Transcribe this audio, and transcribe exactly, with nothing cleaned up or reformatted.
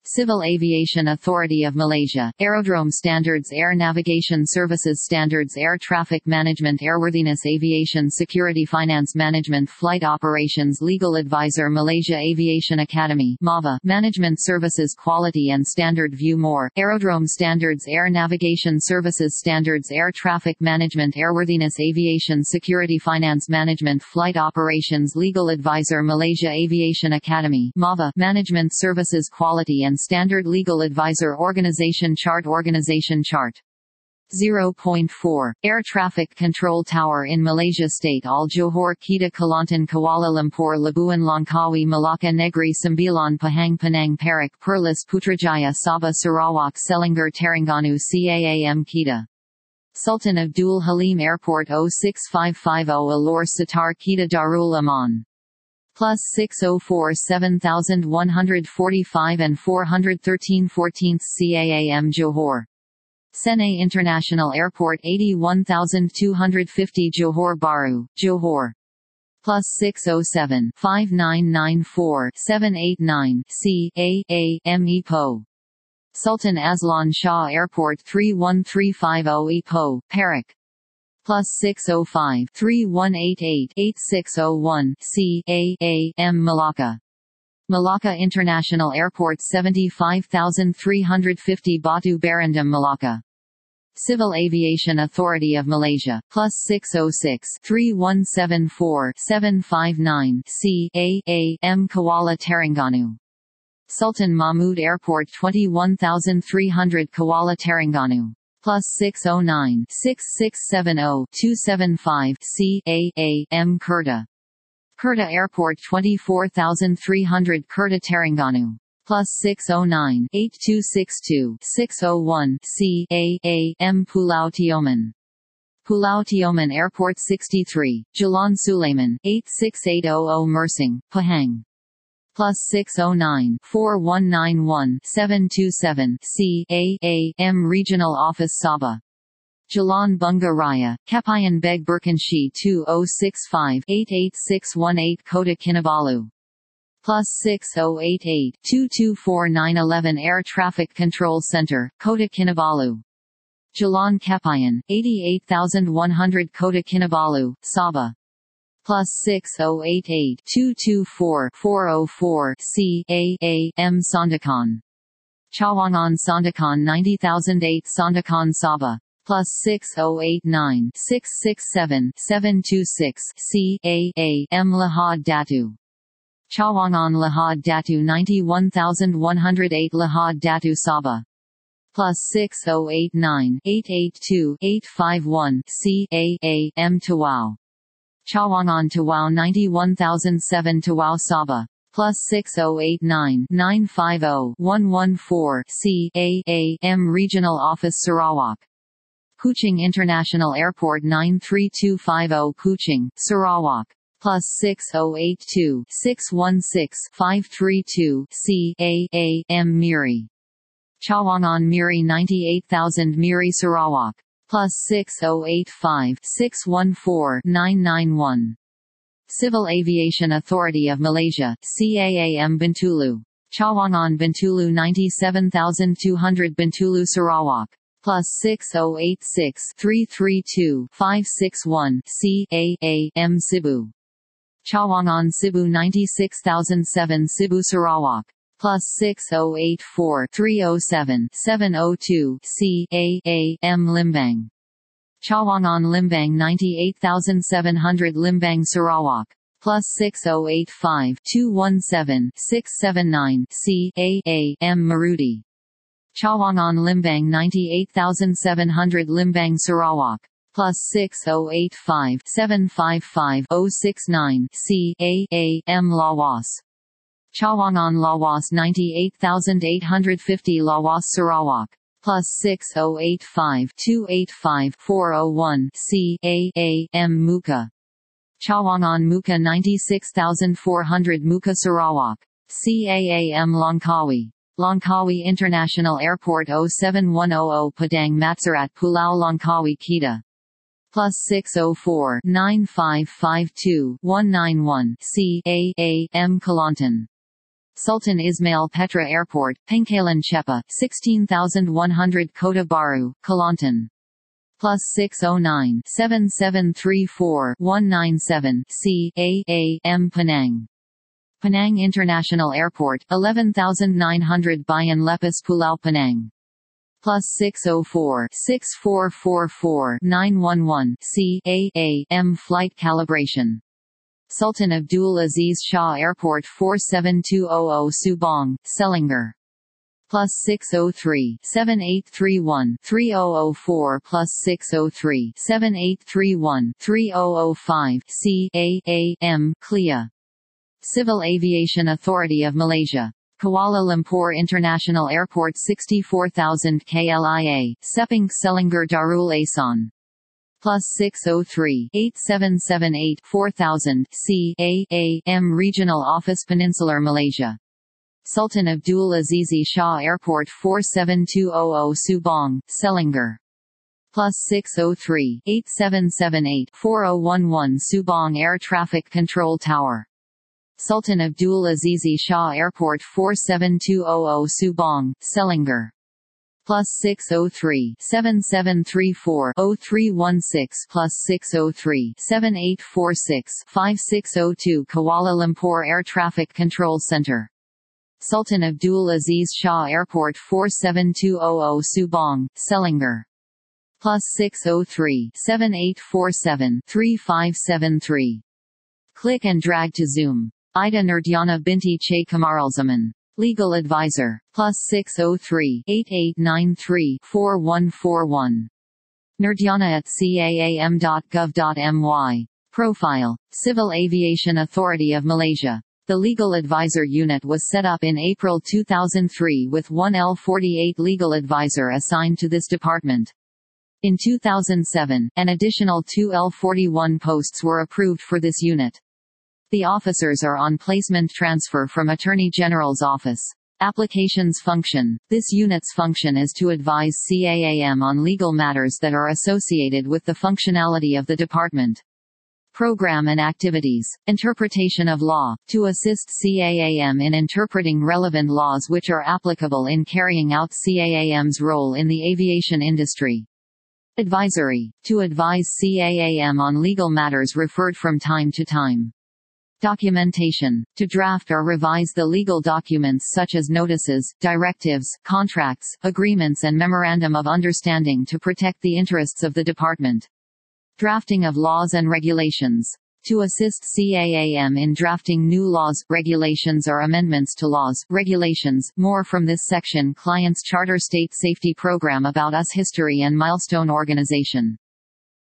Civil Aviation Authority of Malaysia, Aerodrome Standards, Air Navigation Services Standards, Air Traffic Management, Airworthiness, Aviation Security, Finance Management, Flight Operations, Legal Advisor, Malaysia Aviation Academy (MAVA), Management Services, Quality and Standard View More, Aerodrome Standards, Air Navigation Services Standards, Air Traffic Management, Airworthiness, Aviation Security, Finance Management, Flight Operations, Legal Advisor, Malaysia Aviation Academy (MAVA), Management Services, Quality and Standard, Legal Advisor, Organization Chart, Organization Chart. zero point four. Air Traffic Control Tower in Malaysia State Al Johor, Kedah, Kelantan, Kuala Lumpur, Labuan, Langkawi, Malacca, Negri Sembilan, Pahang, Penang, Perak, Perlis, Putrajaya, Sabah, Sarawak, Selangor, Terengganu, Cam, Kedah. Sultan Abdul Halim Airport oh six five five oh, Alor, Sitar, Kedah, Darul Aman. Plus six oh four seven one four five and four thirteen fourteenth Cam Johor. Senai International Airport eighty-one two fifty Johor Bahru, Johor. Plus six oh seven five nine nine four seven eight nine Cam Ipoh. Sultan Azlan Shah Airport three one three five oh Ipoh, Perak. Plus six oh five three one eight eight eight six oh one Cam Malacca. Malacca International Airport seventy-five three fifty Batu Berendam, Malacca. Civil Aviation Authority of Malaysia, plus six oh six three one seven four seven five nine Cam Kuala Terengganu. Sultan Mahmud Airport twenty-one three hundred Kuala Terengganu. Plus six oh nine six six seven oh two seven five Cam Kerta. Kerta Airport twenty-four three hundred Kerta Terengganu. Plus six oh nine eight two six two six oh one Cam Pulau Tioman. Pulau Tioman Airport sixty-three, Jalan Sulaiman, eight six eight oh oh Mersing, Pahang. Plus six oh nine four one nine one seven two seven Cam Regional Office Sabah. Jalan Bunga Raya, Kapayan Beg Berkanshi two oh six five eight eight six one eight Kota Kinabalu. Plus six oh eight eight two two four nine one one Air Traffic Control Center, Kota Kinabalu. Jalan Kapayan, eighty-eight one hundred Kota Kinabalu, Sabah. Plus six oh eight eight two two four four oh four Cam Sandakan. Cawangan Sandakan ninety thousand eight Sandakan Sabah. Plus six oh eight nine six six seven seven two six Cam Lahad Datu. Cawangan Lahad Datu ninety-one thousand one hundred eight Lahad Datu Sabah. Plus six oh eight nine eight eight two eight five one Cam Tawau. Cawangan Tawau ninety-one thousand seven Tawau Sabah. Plus six oh eight nine nine five oh one one four Cam Regional Office Sarawak. Kuching International Airport nine three two five oh Kuching, Sarawak. Plus six oh eight two six one six five three two Cam Miri. Cawangan Miri ninety-eight thousand Miri Sarawak. Plus six oh eight five six one four nine nine one. Civil Aviation Authority of Malaysia, Cam Bintulu. Cawangan Bintulu ninety-seven thousand two hundred Bintulu Sarawak. Plus six oh eight six three three two five six one Cam Cebu. Cawangan Cebu ninety-six thousand seven Cebu Sarawak. Plus six oh eight four three oh seven seven oh two Cam Limbang. Cawangan Limbang ninety-eight thousand seven hundred Limbang Sarawak. Plus six oh eight five two one seven six seven nine Cam Maruti. Cawangan Limbang ninety-eight thousand seven hundred Limbang Sarawak. Plus six oh eight five seven five five oh six nine Cam Lawas. Cawangan Lawas ninety-eight thousand eight hundred fifty Lawas Sarawak. Plus six oh eight five two eight five four oh one Cam Muka. Cawangan Muka ninety-six thousand four hundred Muka Sarawak. Cam Langkawi. Langkawi International Airport oh seven one oh oh Padang Matsarat Pulau Langkawi Kedah. Plus six oh four nine five five two one nine one Cam Kelantan. Sultan Ismail Petra Airport, Pangkalan Chepa, sixteen thousand one hundred Kota Baru, Kelantan. Plus six oh nine, seven seven three four, one nine seven, C, A, A, M Penang. Penang International Airport, eleven thousand nine hundred Bayan Lepas Pulau Penang. Plus six oh four, six four four four, nine one one, C, A, A, M Flight Calibration. Sultan Abdul Aziz Shah Airport four seven two hundred Subang, Selangor. Plus six oh three, seven eight three one, three thousand four plus six oh three, seven eight three one, three thousand five, C, A, A, M, C L I A. Civil Aviation Authority of Malaysia. Kuala Lumpur International Airport sixty-four thousand K L I A, Sepang Selangor Darul Asan. Plus six oh three, eight seven seven eight, four thousand, C, A, A, M Regional Office Peninsular Malaysia. Sultan Abdul Aziz Shah Airport four seven two hundred Subang, Selangor. Plus six oh three, eight seven seven eight, four oh one one Subang Air Traffic Control Tower. Sultan Abdul Aziz Shah Airport four seven two hundred Subang, Selangor. Plus six oh three, seven seven three four, oh three one six plus six oh three, seven eight four six, five six oh two Kuala Lumpur Air Traffic Control Center. Sultan Abdul Aziz Shah Airport four seven two hundred Subang, Selangor. Plus six oh three, seven eight four seven, three five seven three. Click and drag to zoom. Ida Nurdiana binti Che Kamarulzaman. Legal Advisor. Plus six oh three, eight eight nine three, four one four one. Nurdiana at C A A M dot gov dot M Y. Profile. Civil Aviation Authority of Malaysia. The Legal Advisor Unit was set up in April two thousand three with one L forty-eight legal advisor assigned to this department. In two thousand seven, an additional two L forty-one posts were approved for this unit. The officers are on placement transfer from Attorney General's Office. Applications function. This unit's function is to advise C A A M on legal matters that are associated with the functionality of the department. Program and activities. Interpretation of law, to assist C A A M in interpreting relevant laws which are applicable in carrying out C A A M's role in the aviation industry. Advisory, to advise C A A M on legal matters referred from time to time. Documentation, to draft or revise the legal documents such as notices, directives, contracts, agreements and memorandum of understanding to protect the interests of the department. Drafting of laws and regulations. To assist C A A M in drafting new laws, regulations or amendments to laws, regulations. More from this section. Client's Charter State Safety Program About Us History and Milestone Organization.